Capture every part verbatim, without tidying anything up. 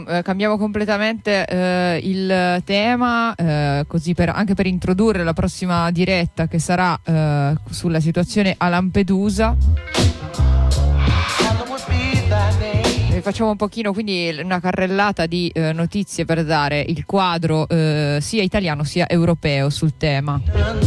Eh, cambiamo completamente eh, il tema, eh, così per, anche per introdurre la prossima diretta che sarà eh, sulla situazione a Lampedusa. E facciamo un pochino quindi una carrellata di eh, notizie per dare il quadro eh, sia italiano sia europeo sul tema.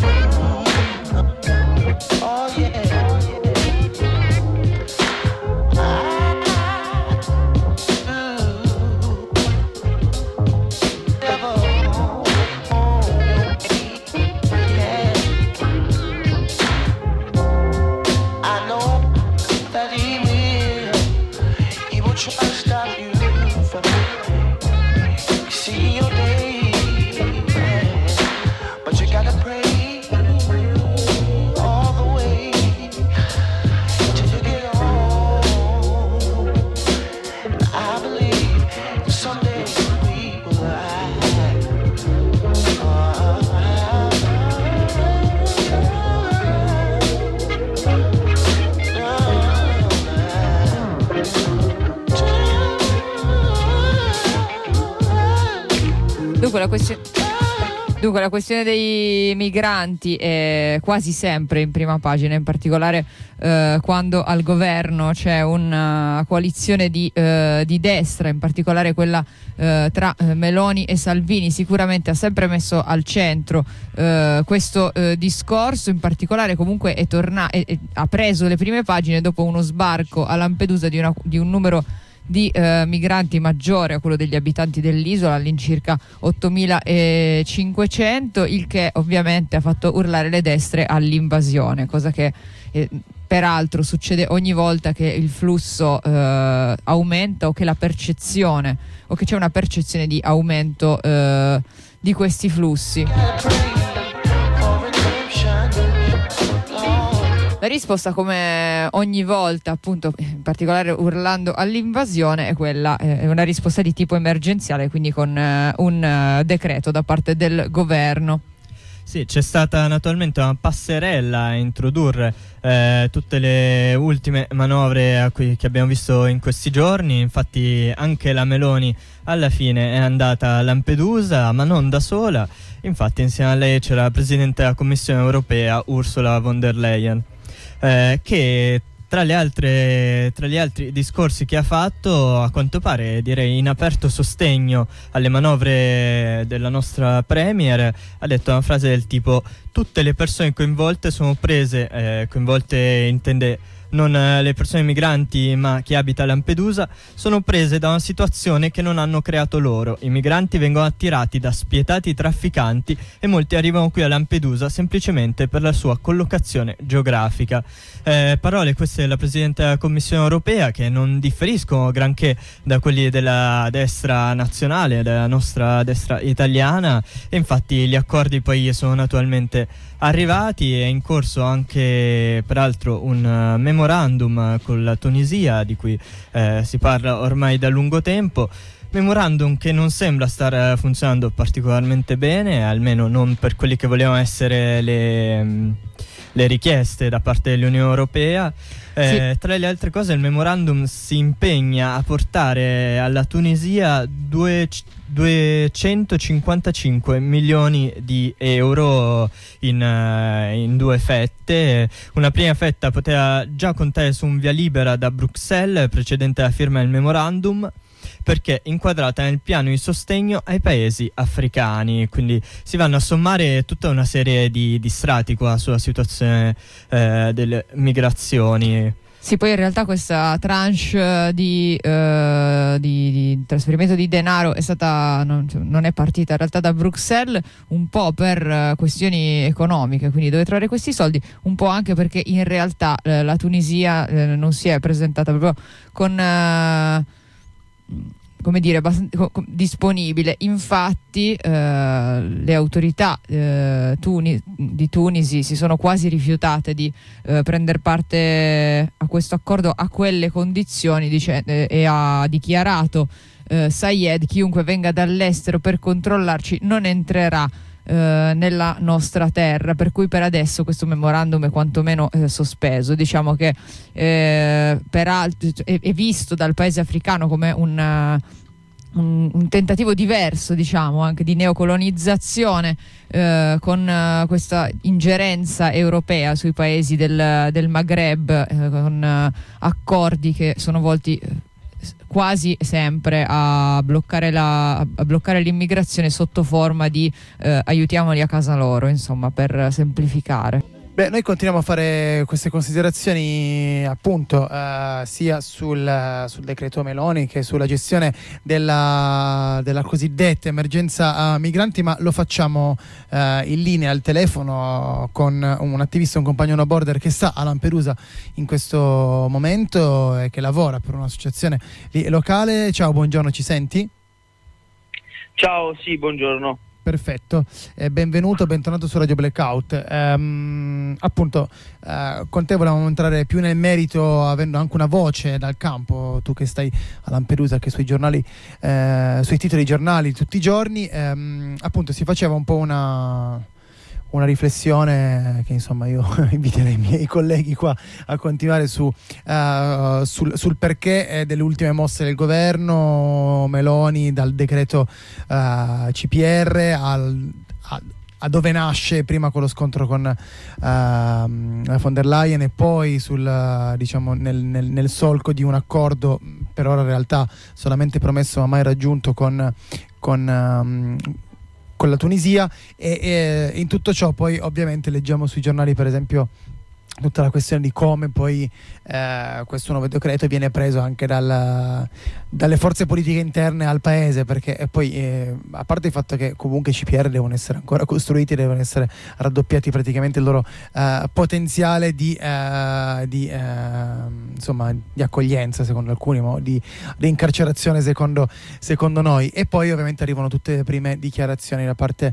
Dunque la, questione, dunque la questione dei migranti è quasi sempre in prima pagina, in particolare eh, quando al governo c'è una coalizione di, eh, di destra, in particolare quella eh, tra eh, Meloni e Salvini. Sicuramente ha sempre messo al centro eh, questo eh, discorso, in particolare comunque è torna- è, è, ha preso le prime pagine dopo uno sbarco a Lampedusa di, una, di un numero di eh, migranti maggiore a quello degli abitanti dell'isola, all'incirca ottomilacinquecento, il che ovviamente ha fatto urlare le destre all'invasione, cosa che eh, peraltro succede ogni volta che il flusso eh, aumenta o che la percezione o che c'è una percezione di aumento eh, di questi flussi. La risposta, come ogni volta, appunto, in particolare urlando all'invasione, è quella, è una risposta di tipo emergenziale, quindi con eh, un uh, decreto da parte del governo. Sì, c'è stata naturalmente una passerella a introdurre eh, tutte le ultime manovre a cui, che abbiamo visto in questi giorni. Infatti anche la Meloni alla fine è andata a Lampedusa, ma non da sola. Infatti insieme a lei c'era la Presidente della Commissione Europea, Ursula von der Leyen. Eh, che tra le altre tra gli altri discorsi che ha fatto, a quanto pare direi in aperto sostegno alle manovre della nostra premier, ha detto una frase del tipo: tutte le persone coinvolte sono prese, eh, coinvolte intende non le persone migranti ma chi abita a Lampedusa, sono prese da una situazione che non hanno creato loro. I migranti vengono attirati da spietati trafficanti e molti arrivano qui a Lampedusa semplicemente per la sua collocazione geografica. Eh, parole queste della Presidente della Commissione Europea, che non differiscono granché da quelli della destra nazionale, della nostra destra italiana, e infatti gli accordi poi sono naturalmente arrivati. È in corso anche peraltro un uh, memorandum con la Tunisia di cui eh, si parla ormai da lungo tempo, memorandum che non sembra star funzionando particolarmente bene, almeno non per quelli che volevano essere le, um, le richieste da parte dell'Unione Europea. Eh, sì. Tra le altre cose il memorandum si impegna a portare alla Tunisia due, duecentocinquantacinque milioni di euro in, uh, in due fette. Una prima fetta poteva già contare su un via libera da Bruxelles precedente alla firma del memorandum, perché inquadrata nel piano di sostegno ai paesi africani, quindi si vanno a sommare tutta una serie di, di strati qua sulla situazione eh, delle migrazioni. Sì, poi in realtà questa tranche di, uh, di, di trasferimento di denaro è stata non, non è partita in realtà da Bruxelles, un po' per uh, questioni economiche, quindi dove trovare questi soldi, un po' anche perché in realtà uh, la Tunisia uh, non si è presentata proprio con uh, come dire, co- co- disponibile. Infatti eh, le autorità eh, Tuni- di Tunisi si sono quasi rifiutate di eh, prendere parte a questo accordo a quelle condizioni, dice, eh, e ha dichiarato eh, Sayed: chiunque venga dall'estero per controllarci non entrerà eh, nella nostra terra, per cui per adesso questo memorandum è quantomeno eh, sospeso. Diciamo che eh, peraltro è, è visto dal paese africano come un un, un tentativo diverso, diciamo, anche di neocolonizzazione, eh, con eh, questa ingerenza europea sui paesi del, del Maghreb, eh, con eh, accordi che sono volti eh, quasi sempre a bloccare, la, a bloccare l'immigrazione sotto forma di eh, aiutiamoli a casa loro, insomma, per semplificare. Beh, noi continuiamo a fare queste considerazioni appunto eh, sia sul, sul decreto Meloni che sulla gestione della, della cosiddetta emergenza eh, migranti, ma lo facciamo eh, in linea al telefono con un attivista, un compagno no border che sta a Lampedusa in questo momento e che lavora per un'associazione lì locale. Ciao, buongiorno, ci senti? Ciao, sì, buongiorno. Perfetto, eh, benvenuto, bentornato su Radio Blackout. Ehm, appunto, eh, con te volevamo entrare più nel merito, avendo anche una voce dal campo, tu che stai a Lampedusa, che sui giornali, eh, sui titoli giornali tutti i giorni, ehm, appunto si faceva un po' una... una riflessione che insomma io inviterei i miei colleghi qua a continuare su, uh, sul, sul perché eh, delle ultime mosse del governo Meloni, dal decreto uh, C P R al, a, a dove nasce prima con lo scontro con uh, von der Leyen e poi sul, uh, diciamo, nel, nel, nel solco di un accordo per ora in realtà solamente promesso ma mai raggiunto con, con um, con la Tunisia e, e in tutto ciò poi ovviamente leggiamo sui giornali per esempio tutta la questione di come poi eh, questo nuovo decreto viene preso anche dal, dalle forze politiche interne al paese, perché e poi eh, a parte il fatto che comunque i C P R devono essere ancora costruiti, devono essere raddoppiati praticamente il loro eh, potenziale di, eh, di, eh, insomma, di accoglienza secondo alcuni, ma di, di incarcerazione secondo, secondo noi, e poi ovviamente arrivano tutte le prime dichiarazioni da parte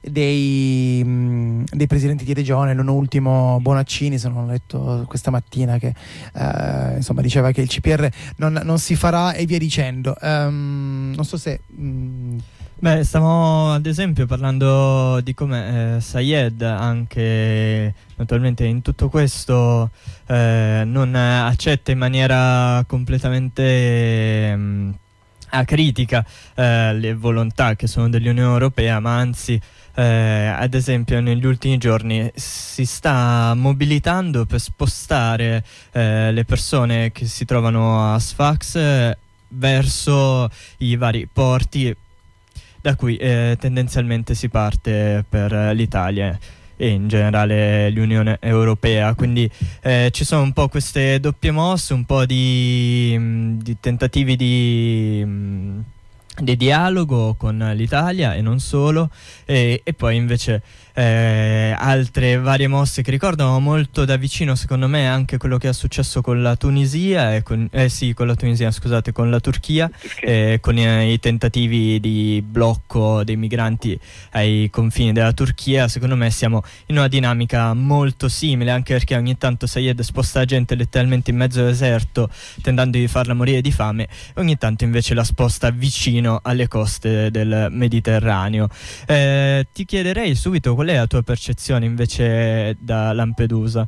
dei, mh, dei presidenti di regione, non ultimo Bonaccini, se non ho letto questa mattina, che eh, insomma diceva che il C P R non, non si farà e via dicendo. Um, non so se mh... Beh, stiamo ad esempio parlando di come eh, Sayed anche naturalmente in tutto questo eh, non accetta in maniera completamente mh, acritica eh, le volontà che sono dell'Unione Europea, ma anzi Eh, ad esempio negli ultimi giorni si sta mobilitando per spostare eh, le persone che si trovano a Sfax eh, verso i vari porti da cui eh, tendenzialmente si parte per l'Italia e in generale l'Unione Europea, quindi eh, ci sono un po' queste doppie mosse, un po' di, mh, di tentativi di mh, di dialogo con l'Italia e non solo, e, e poi invece eh, altre varie mosse che ricordano molto da vicino secondo me anche quello che è successo con la Tunisia e con, eh sì con la Tunisia scusate con la Turchia, eh, con i, i tentativi di blocco dei migranti ai confini della Turchia. Secondo me siamo in una dinamica molto simile, anche perché ogni tanto Sayed sposta la gente letteralmente in mezzo al deserto tentando di farla morire di fame, e ogni tanto invece la sposta vicino alle coste del Mediterraneo. Eh, ti chiederei subito qual è la tua percezione invece da Lampedusa?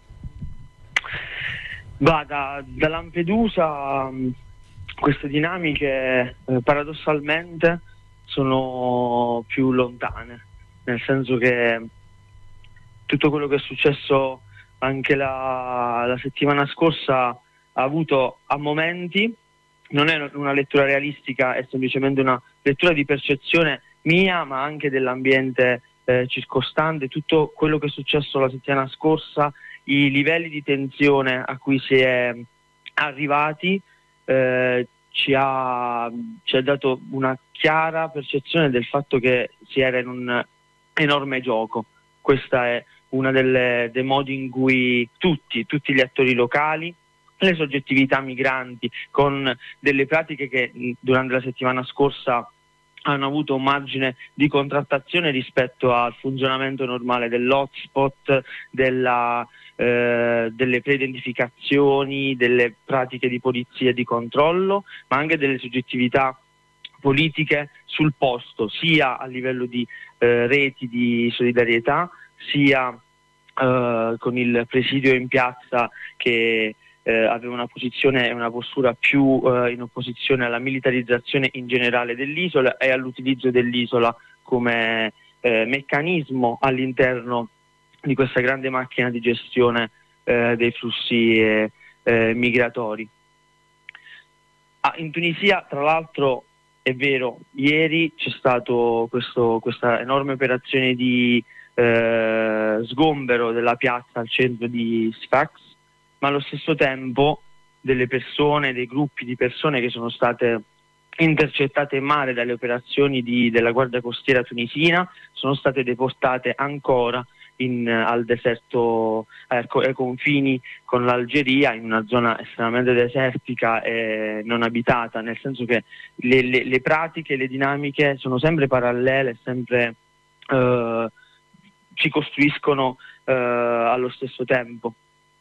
Bah, da, da Lampedusa mh, queste dinamiche eh, paradossalmente sono più lontane, nel senso che tutto quello che è successo anche la, la settimana scorsa ha avuto a momenti, non è una lettura realistica, è semplicemente una lettura di percezione mia, ma anche dell'ambiente eh, circostante. Tutto quello che è successo la settimana scorsa, i livelli di tensione a cui si è arrivati, eh, ci ha, ci ha dato una chiara percezione del fatto che si era in un enorme gioco. Questa è una delle dei modi in cui tutti, tutti gli attori locali, le soggettività migranti, con delle pratiche che durante la settimana scorsa hanno avuto un margine di contrattazione rispetto al funzionamento normale dell'hotspot, della, eh, delle pre-identificazioni, delle pratiche di polizia e di controllo, ma anche delle soggettività politiche sul posto, sia a livello di eh, reti di solidarietà, sia eh, con il presidio in piazza che eh, aveva una posizione e una postura più eh, in opposizione alla militarizzazione in generale dell'isola e all'utilizzo dell'isola come eh, meccanismo all'interno di questa grande macchina di gestione eh, dei flussi eh, eh, migratori. Ah, in Tunisia, tra l'altro, è vero, ieri c'è stato questo, questa enorme operazione di eh, sgombero della piazza al centro di Sfax, ma allo stesso tempo delle persone, dei gruppi di persone che sono state intercettate in mare dalle operazioni di, della Guardia Costiera tunisina sono state deportate ancora in, al deserto, eh, ai confini con l'Algeria, in una zona estremamente desertica e non abitata, nel senso che le, le, le pratiche, le dinamiche sono sempre parallele, sempre eh, si costruiscono eh, allo stesso tempo.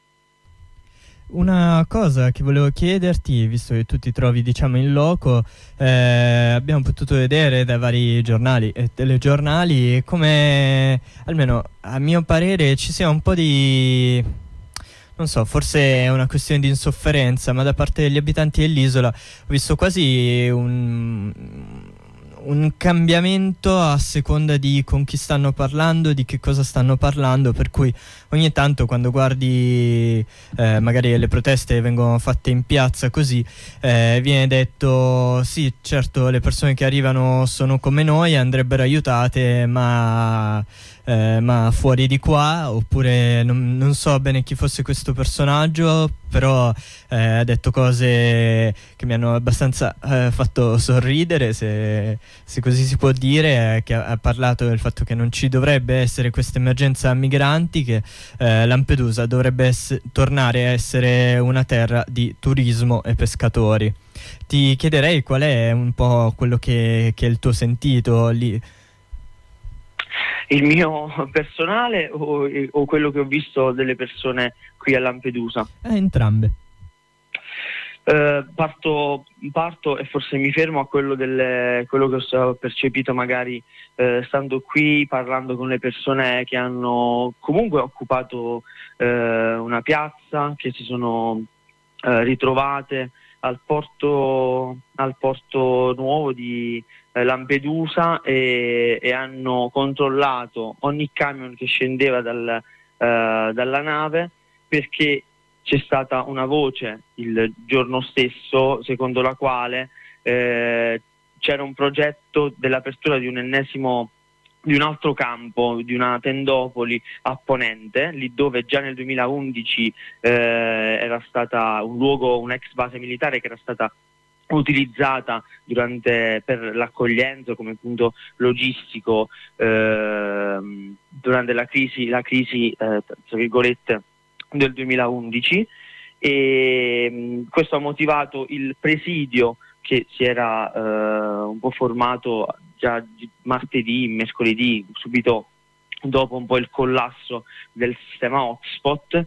Una cosa che volevo chiederti, visto che tu ti trovi, diciamo, in loco, eh, abbiamo potuto vedere dai vari giornali e telegiornali come, almeno a mio parere, ci sia un po' di, non so, forse è una questione di insofferenza, ma da parte degli abitanti dell'isola ho visto quasi un... un cambiamento a seconda di con chi stanno parlando, di che cosa stanno parlando, per cui ogni tanto quando guardi eh, magari le proteste vengono fatte in piazza così, eh, viene detto sì, certo, le persone che arrivano sono come noi, andrebbero aiutate, ma Eh, ma fuori di qua, oppure non, non so bene chi fosse questo personaggio, però eh, ha detto cose che mi hanno abbastanza eh, fatto sorridere, se, se così si può dire, eh, che ha, ha parlato del fatto che non ci dovrebbe essere questa emergenza migranti, che eh, Lampedusa dovrebbe ess- tornare a essere una terra di turismo e pescatori. Ti chiederei qual è un po' quello che, che è il tuo sentito lì. Il mio personale o, o quello che ho visto delle persone qui a Lampedusa? Eh, entrambe. Eh, parto, parto e forse mi fermo a quello, delle, quello che ho percepito magari eh, stando qui, parlando con le persone che hanno comunque occupato eh, una piazza, che si sono eh, ritrovate al porto, al porto nuovo di Lampedusa e, e hanno controllato ogni camion che scendeva dal, uh, dalla nave, perché c'è stata una voce il giorno stesso secondo la quale eh, c'era un progetto dell'apertura di un ennesimo di un altro campo, di una tendopoli a Ponente, lì dove già nel duemilaundici eh, era stata un luogo, un'ex base militare che era stata utilizzata durante, per l'accoglienza come punto logistico eh, durante la crisi, la crisi eh, tra virgolette del duemilaundici, e mh, questo ha motivato il presidio che si era eh, un po' formato già martedì, mercoledì, subito dopo un po' il collasso del sistema hotspot,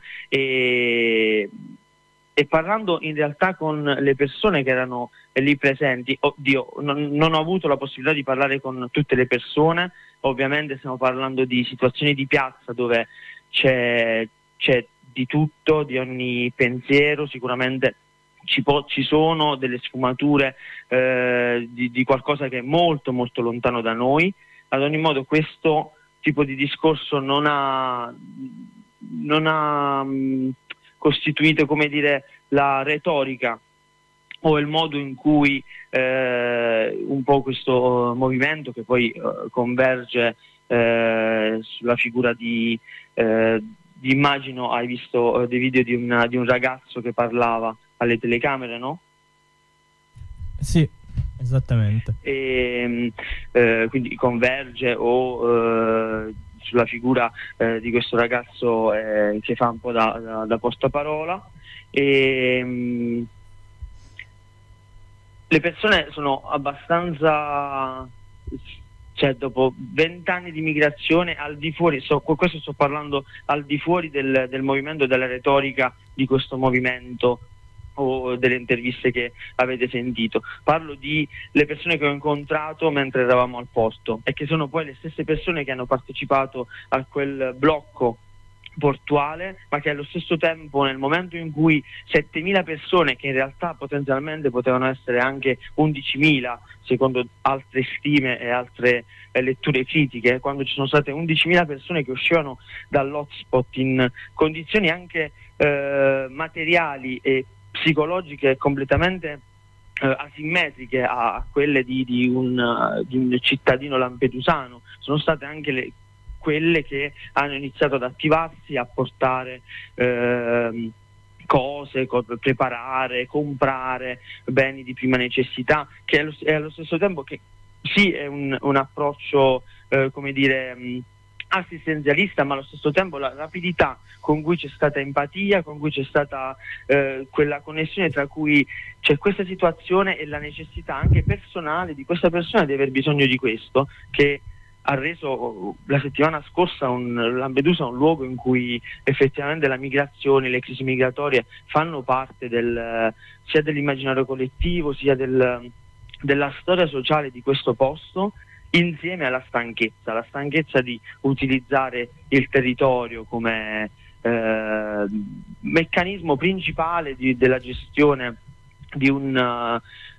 e E parlando in realtà con le persone che erano lì presenti, oddio, non, non ho avuto la possibilità di parlare con tutte le persone, ovviamente stiamo parlando di situazioni di piazza dove c'è, c'è di tutto, di ogni pensiero, sicuramente ci, po- ci sono delle sfumature eh, di, di qualcosa che è molto molto lontano da noi. Ad ogni modo questo tipo di discorso non ha... Non ha mh, costituito, come dire, la retorica o il modo in cui eh, un po' questo movimento, che poi eh, converge eh, sulla figura di, eh, di, immagino hai visto eh, dei video di, una, di un ragazzo che parlava alle telecamere, no? Sì, esattamente. E, eh, quindi converge o eh, sulla figura eh, di questo ragazzo eh, che fa un po' da, da, da portaparola, e mh, le persone sono abbastanza, cioè dopo vent'anni di migrazione al di fuori, so, questo sto parlando al di fuori del, del movimento, della retorica di questo movimento o delle interviste che avete sentito, parlo di le persone che ho incontrato mentre eravamo al porto e che sono poi le stesse persone che hanno partecipato a quel blocco portuale, ma che allo stesso tempo, nel momento in cui settemila persone, che in realtà potenzialmente potevano essere anche undicimila secondo altre stime e altre eh, letture critiche, quando ci sono state undicimila persone che uscivano dall'hotspot in condizioni anche eh, materiali e psicologiche completamente eh, asimmetriche a, a quelle di, di, un, uh, di un cittadino lampedusano, sono state anche le quelle che hanno iniziato ad attivarsi, a portare eh, cose, co- preparare, comprare beni di prima necessità, che è allo, è allo stesso tempo che sì è un, un approccio eh, come dire mh, assistenzialista, ma allo stesso tempo la rapidità con cui c'è stata empatia, con cui c'è stata eh, quella connessione tra cui c'è questa situazione e la necessità anche personale di questa persona di aver bisogno di questo, che ha reso la settimana scorsa un, Lampedusa un luogo in cui effettivamente la migrazione, le crisi migratorie fanno parte del, sia dell'immaginario collettivo sia del, della storia sociale di questo posto, insieme alla stanchezza, la stanchezza di utilizzare il territorio come eh, meccanismo principale di, della gestione di un... Uh,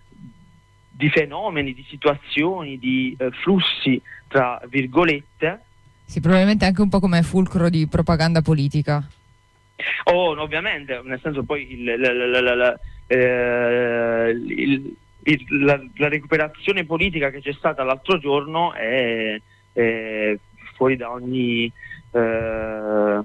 di fenomeni, di situazioni, di eh, flussi, tra virgolette. Sì, probabilmente anche un po' come fulcro di propaganda politica. Oh, no, ovviamente, nel senso poi il, la, la, la, la, eh, il, il, la, la recuperazione politica che c'è stata l'altro giorno è, è fuori da ogni... Eh,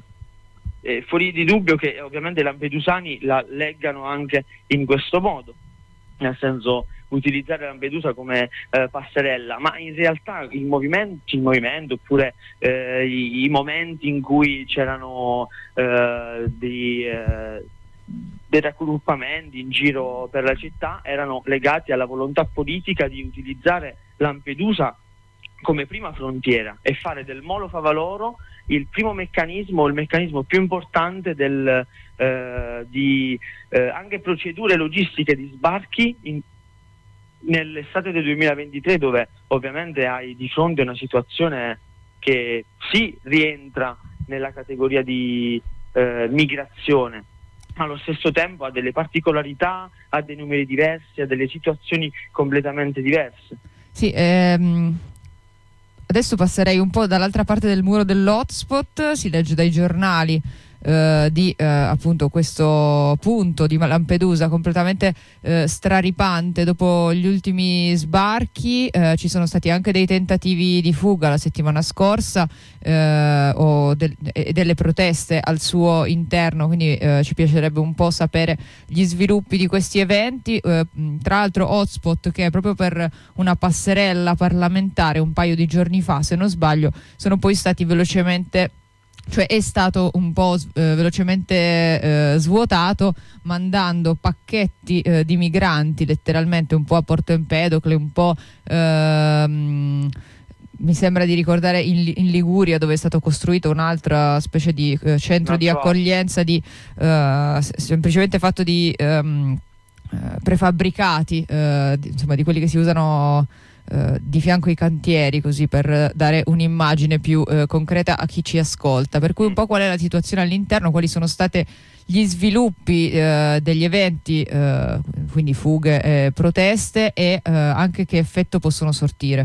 è fuori di dubbio che ovviamente i lampedusani la leggano anche in questo modo, nel senso utilizzare Lampedusa come eh, passerella, ma in realtà il movimento, il movimento oppure eh, i, i momenti in cui c'erano eh, dei, eh, dei raggruppamenti in giro per la città erano legati alla volontà politica di utilizzare Lampedusa come prima frontiera e fare del Molo Favaloro il primo meccanismo, il meccanismo più importante del, eh, di eh, anche procedure logistiche di sbarchi in, nell'estate del duemilaventitré, dove ovviamente hai di fronte una situazione che sì rientra nella categoria di eh, migrazione, ma allo stesso tempo ha delle particolarità, ha dei numeri diversi, ha delle situazioni completamente diverse. Sì, ehm, adesso passerei un po' dall'altra parte del muro dell'hotspot. Si legge dai giornali eh, di eh, appunto questo punto di Lampedusa completamente eh, straripante dopo gli ultimi sbarchi. Eh, ci sono stati anche dei tentativi di fuga la settimana scorsa eh, o del, e delle proteste al suo interno, quindi eh, ci piacerebbe un po' sapere gli sviluppi di questi eventi. Eh, tra l'altro hotspot che è proprio per una passerella parlamentare un paio di giorni fa, se non sbaglio, sono poi stati velocemente cioè è stato un po' eh, velocemente eh, svuotato, mandando pacchetti eh, di migranti letteralmente un po' a Porto Empedocle, un po' ehm, mi sembra di ricordare in, in Liguria, dove è stato costruito un'altra specie di eh, centro di accoglienza di eh, semplicemente fatto di ehm, eh, prefabbricati, eh, di, insomma di quelli che si usano Uh, di fianco ai cantieri, così per dare un'immagine più uh, concreta a chi ci ascolta. Per cui un po' qual è la situazione all'interno, quali sono state gli sviluppi uh, degli eventi, uh, quindi fughe, eh, proteste e uh, anche che effetto possono sortire.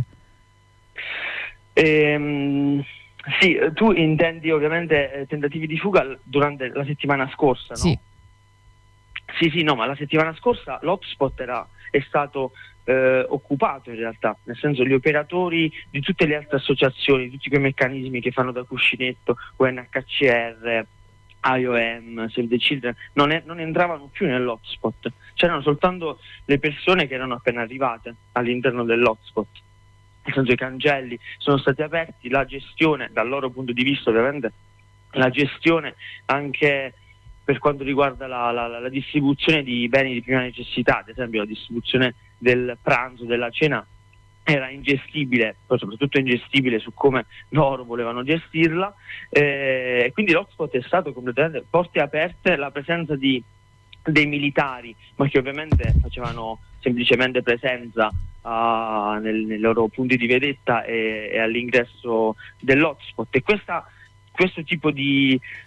Ehm, sì, tu intendi ovviamente eh, tentativi di fuga durante la settimana scorsa, no? Sì. Sì, sì, no, ma la settimana scorsa l'hotspot era, è stato eh, occupato in realtà, nel senso gli operatori di tutte le altre associazioni, tutti quei meccanismi che fanno da cuscinetto, U N H C R, I O M, Save the Children, non, è, non entravano più nell'hotspot, c'erano soltanto le persone che erano appena arrivate all'interno dell'hotspot, nel senso i cancelli sono stati aperti, la gestione, dal loro punto di vista ovviamente, la gestione anche per quanto riguarda la, la, la distribuzione di beni di prima necessità, ad esempio la distribuzione del pranzo, della cena, era ingestibile, poi soprattutto ingestibile su come loro volevano gestirla, e eh, quindi l'hotspot è stato completamente porte aperte, la presenza di dei militari, ma che ovviamente facevano semplicemente presenza uh, nel, nei loro punti di vedetta e, e all'ingresso dell'hotspot, e questa, questo tipo di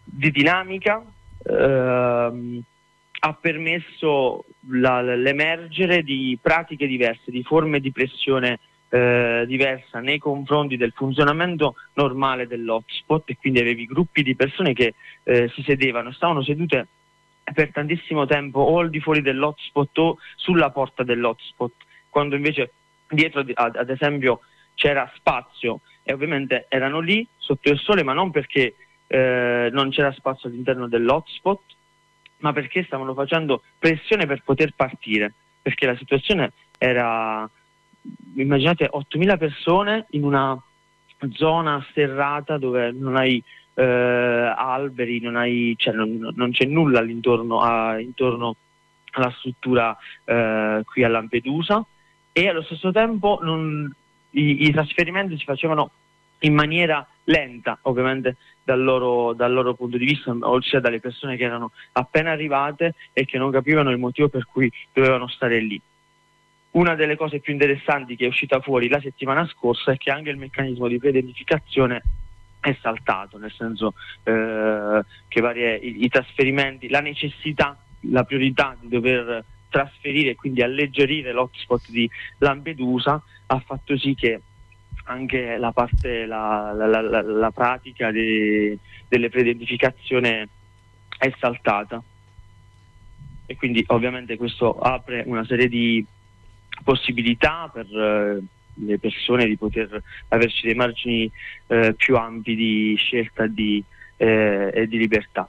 di dinamica ehm, ha permesso la, l'emergere di pratiche diverse, di forme di pressione eh, diversa nei confronti del funzionamento normale dell'hotspot, e quindi avevi gruppi di persone che eh, si sedevano, stavano sedute per tantissimo tempo o al di fuori dell'hotspot o sulla porta dell'hotspot, quando invece dietro ad, ad esempio c'era spazio, e ovviamente erano lì sotto il sole, ma non perché eh, non c'era spazio all'interno dell'hotspot, ma perché stavano facendo pressione per poter partire, perché la situazione era, immaginate, ottomila persone in una zona sterrata dove non hai eh, alberi, non, hai, cioè non, non c'è nulla all'intorno a, intorno alla struttura eh, qui a Lampedusa, e allo stesso tempo non, i, i trasferimenti si facevano in maniera lenta, ovviamente dal loro, dal loro punto di vista, oltre dalle persone che erano appena arrivate e che non capivano il motivo per cui dovevano stare lì. Una delle cose più interessanti che è uscita fuori la settimana scorsa è che anche il meccanismo di pre-identificazione è saltato, nel senso eh, che varie, i, i trasferimenti, la necessità, la priorità di dover trasferire e quindi alleggerire l'hotspot di Lampedusa ha fatto sì che anche la parte, la, la, la, la pratica de, delle pre-identificazione è saltata, e quindi ovviamente questo apre una serie di possibilità per eh, le persone di poter averci dei margini eh, più ampi di scelta di, eh, e di libertà.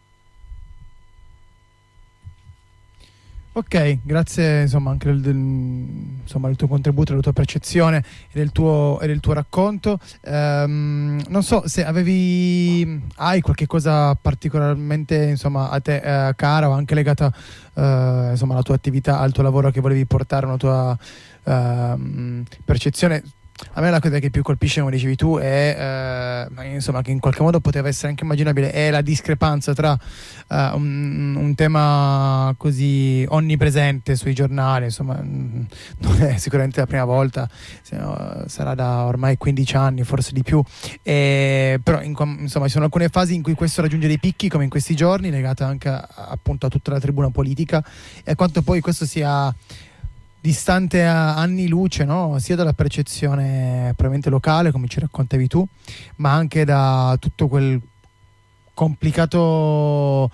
Ok, grazie insomma anche del, del, insomma, del tuo contributo, della tua percezione e del tuo, e del tuo racconto. Um, non so se avevi hai qualche cosa particolarmente insomma a te eh, cara o anche legata uh, insomma alla tua attività, al tuo lavoro, che volevi portare una tua uh, percezione. A me la cosa che più colpisce, come dicevi tu, è eh, insomma che in qualche modo poteva essere anche immaginabile, è la discrepanza tra uh, un, un tema così onnipresente sui giornali, insomma non è sicuramente la prima volta, sarà da ormai quindici anni, forse di più, e, però in, insomma ci sono alcune fasi in cui questo raggiunge dei picchi, come in questi giorni, legato anche a, appunto a tutta la tribuna politica, e quanto poi questo sia distante a anni luce, no? Sia dalla percezione probabilmente locale, come ci raccontavi tu, ma anche da tutto quel complicato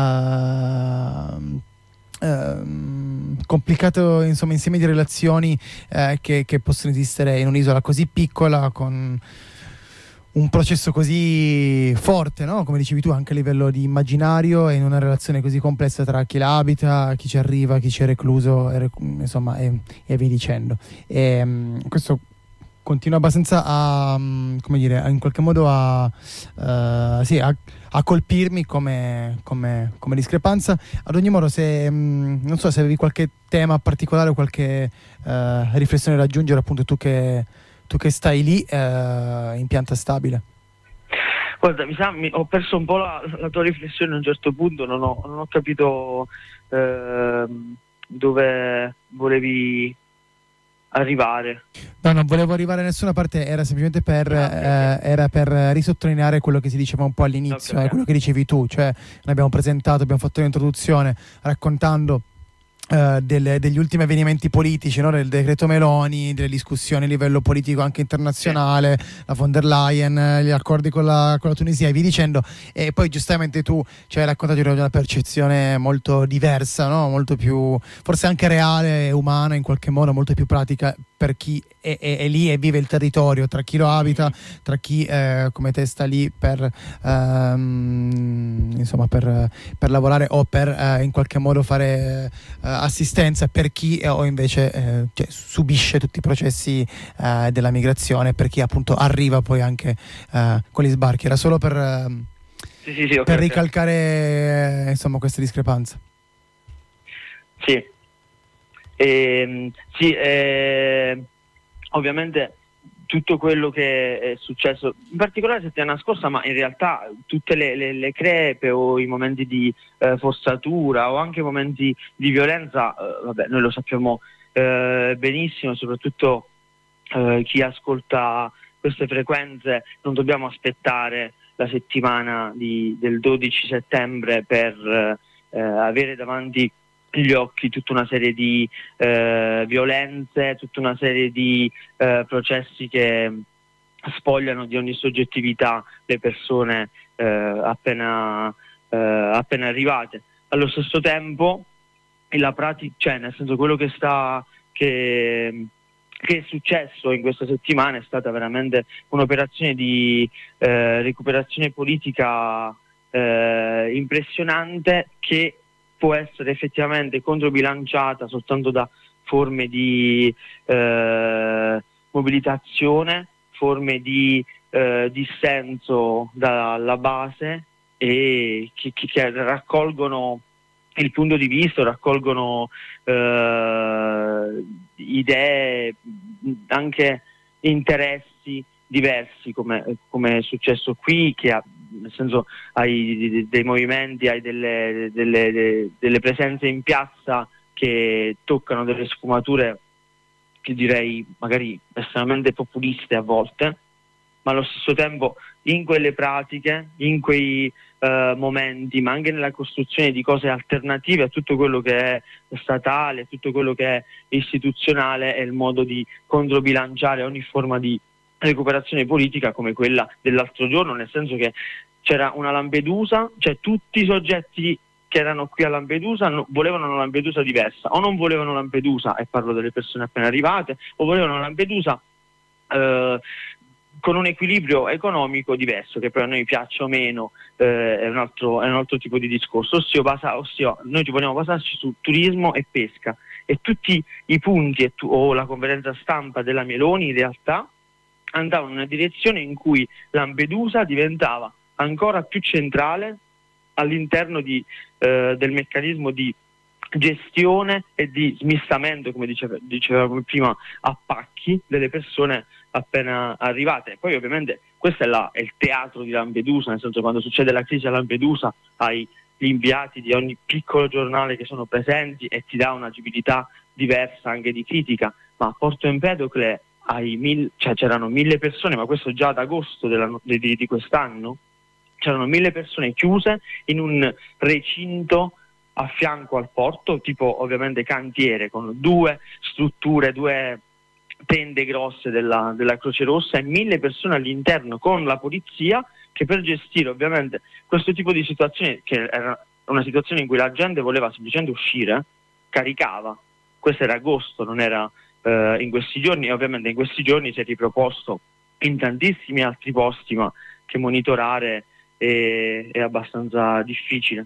uh, uh, complicato insomma insieme di relazioni uh, che, che possono esistere in un'isola così piccola, con un processo così forte, no? Come dicevi tu, anche a livello di immaginario, e in una relazione così complessa tra chi la abita, chi ci arriva, chi ci è recluso, e, insomma, e, e via dicendo. E, um, questo continua abbastanza a, um, come dire, a, in qualche modo a, uh, sì, a, a colpirmi come, come, come discrepanza. Ad ogni modo, se um, non so se avevi qualche tema particolare o qualche uh, riflessione da aggiungere, appunto tu che tu che stai lì eh, in pianta stabile. Guarda, mi sa, mi, ho perso un po' la, la tua riflessione a un certo punto, non ho, non ho capito eh, dove volevi arrivare. No, non volevo arrivare a nessuna parte, era semplicemente per, ah, okay, eh, okay. era per risottolineare quello che si diceva un po' all'inizio, okay, eh, quello che dicevi tu, cioè noi abbiamo presentato, abbiamo fatto un'introduzione raccontando Uh, delle, degli ultimi avvenimenti politici, no? Del decreto Meloni, delle discussioni a livello politico anche internazionale, sì. La von der Leyen, gli accordi con la, con la Tunisia e via dicendo, e poi giustamente tu ci hai raccontato di una percezione molto diversa, no? Molto più, forse anche reale e umana in qualche modo, molto più pratica per chi è, è, è lì e vive il territorio, tra chi lo abita, tra chi eh, come te sta lì per ehm, insomma per, per lavorare o per eh, in qualche modo fare eh, assistenza, per chi eh, o invece eh, cioè, subisce tutti i processi eh, della migrazione, per chi appunto arriva poi anche eh, con gli sbarchi. Era solo per, eh, sì, sì, sì, okay, per ricalcare eh, insomma questa discrepanza. Sì. E, sì, eh, ovviamente tutto quello che è successo, in particolare la settimana scorsa, ma in realtà tutte le, le, le crepe o i momenti di eh, forzatura o anche momenti di violenza, eh, vabbè, noi lo sappiamo eh, benissimo, soprattutto eh, chi ascolta queste frequenze, non dobbiamo aspettare la settimana di, del dodici settembre per eh, avere davanti gli occhi tutta una serie di eh, violenze, tutta una serie di eh, processi che spogliano di ogni soggettività le persone eh, appena, eh, appena arrivate. Allo stesso tempo, la pratica, cioè nel senso quello che sta che, che è successo in questa settimana è stata veramente un'operazione di eh, recuperazione politica eh, impressionante, che può essere effettivamente controbilanciata soltanto da forme di eh, mobilitazione, forme di eh, dissenso dalla base, e che, che raccolgono il punto di vista, raccolgono eh, idee, anche interessi diversi, come, come è successo qui, che ha, nel senso hai dei movimenti, hai delle, delle, delle presenze in piazza che toccano delle sfumature che direi magari estremamente populiste a volte, ma allo stesso tempo in quelle pratiche, in quei eh, momenti, ma anche nella costruzione di cose alternative a tutto quello che è statale, a tutto quello che è istituzionale, è il modo di controbilanciare ogni forma di recuperazione politica come quella dell'altro giorno, nel senso che c'era una Lampedusa, cioè tutti i soggetti che erano qui a Lampedusa no, volevano una Lampedusa diversa, o non volevano Lampedusa, e parlo delle persone appena arrivate, o volevano Lampedusa eh, con un equilibrio economico diverso, che poi a noi piaccia o meno, eh, è, un altro, è un altro tipo di discorso, ossia, basa, ossia noi ci vogliamo basarci su turismo e pesca, e tutti i punti e tu, o la conferenza stampa della Meloni in realtà andavano in una direzione in cui Lampedusa diventava ancora più centrale all'interno di, eh, del meccanismo di gestione e di smistamento, come diceva, dicevamo prima, a pacchi delle persone appena arrivate. Poi ovviamente questo è, la, è il teatro di Lampedusa, nel senso, quando succede la crisi a Lampedusa hai gli inviati di ogni piccolo giornale che sono presenti e ti dà un'agibilità diversa anche di critica, ma a Porto Empedocle hai mil, cioè c'erano mille persone, ma questo già ad agosto di, di, di quest'anno, c'erano mille persone chiuse in un recinto a fianco al porto, tipo ovviamente cantiere, con due strutture, due tende grosse della, della Croce Rossa, e mille persone all'interno con la polizia, che per gestire ovviamente questo tipo di situazione, che era una situazione in cui la gente voleva semplicemente uscire, caricava. Questo era agosto, non era eh, in questi giorni, e ovviamente in questi giorni si è riproposto in tantissimi altri posti, ma che monitorare è, è abbastanza difficile.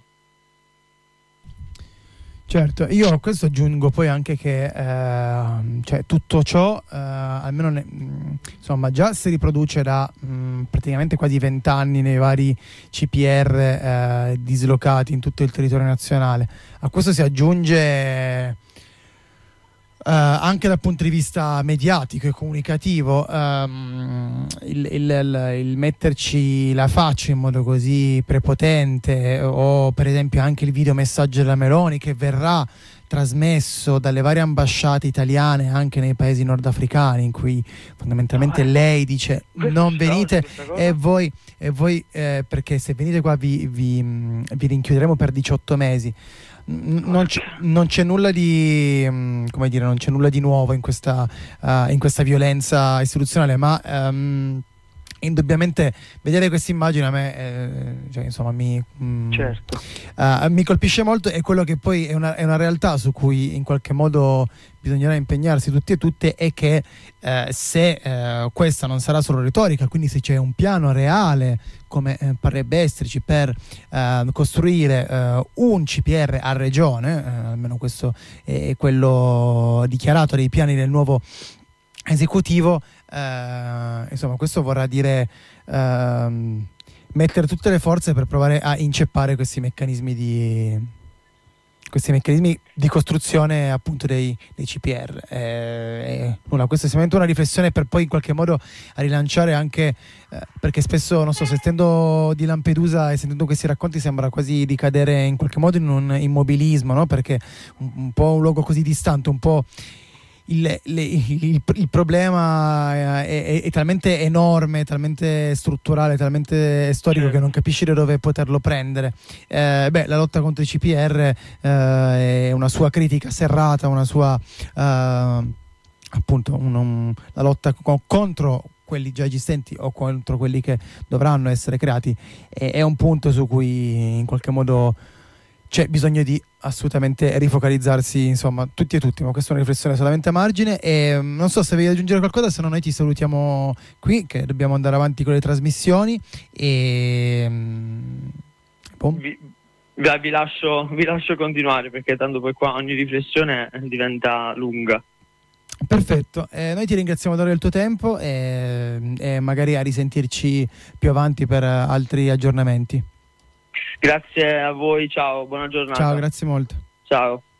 Certo, io a questo aggiungo poi anche che eh, cioè, tutto ciò eh, almeno ne, insomma già si riproduce da mh, praticamente quasi vent'anni nei vari C P R eh, dislocati in tutto il territorio nazionale. A questo si aggiunge Uh, anche dal punto di vista mediatico e comunicativo um, il, il, il, il metterci la faccia in modo così prepotente, o per esempio anche il videomessaggio della Meloni che verrà trasmesso dalle varie ambasciate italiane anche nei paesi nordafricani, in cui fondamentalmente lei dice non venite e voi, e voi eh, perché se venite qua vi, vi, vi rinchiuderemo per diciotto mesi. Non c'è, non c'è nulla di come dire, non c'è nulla di nuovo in questa, uh, in questa violenza istituzionale, ma um, indubbiamente vedere questa immagine a me eh, cioè, insomma mi, mm, certo. uh, mi colpisce molto, e quello che poi è una, è una realtà su cui in qualche modo bisognerà impegnarsi tutti e tutte, è che eh, se eh, questa non sarà solo retorica, quindi se c'è un piano reale, come eh, parrebbe esserci, per eh, costruire eh, un C P R a regione, eh, almeno questo è quello dichiarato dei piani del nuovo esecutivo, eh, insomma questo vorrà dire eh, mettere tutte le forze per provare a inceppare questi meccanismi di questi meccanismi di costruzione appunto dei, dei C P R. Eh, nulla, questa è sicuramente una riflessione per poi in qualche modo a rilanciare anche eh, perché spesso, non so, sentendo di Lampedusa e sentendo questi racconti sembra quasi di cadere in qualche modo in un immobilismo, no? Perché un, un po' un luogo così distante, un po' il, le, il, il problema è, è, è talmente enorme, talmente strutturale, talmente storico, certo, che non capisci da dove poterlo prendere. Eh, beh, la lotta contro i C P R eh, è una sua critica serrata, una sua eh, appunto un, un, la lotta co- contro quelli già esistenti o contro quelli che dovranno essere creati è, è un punto su cui in qualche modo c'è bisogno di assolutamente rifocalizzarsi, insomma, tutti e tutti, ma questa è una riflessione solamente a margine. E non so se devi aggiungere qualcosa, se no noi ti salutiamo qui, che dobbiamo andare avanti con le trasmissioni e boh. vi, vi, lascio, vi lascio continuare, perché tanto poi qua ogni riflessione diventa lunga. Perfetto, eh, noi ti ringraziamo del tuo tempo e, e magari a risentirci più avanti per altri aggiornamenti. Grazie a voi, ciao, buona giornata. Ciao, grazie molto. Ciao.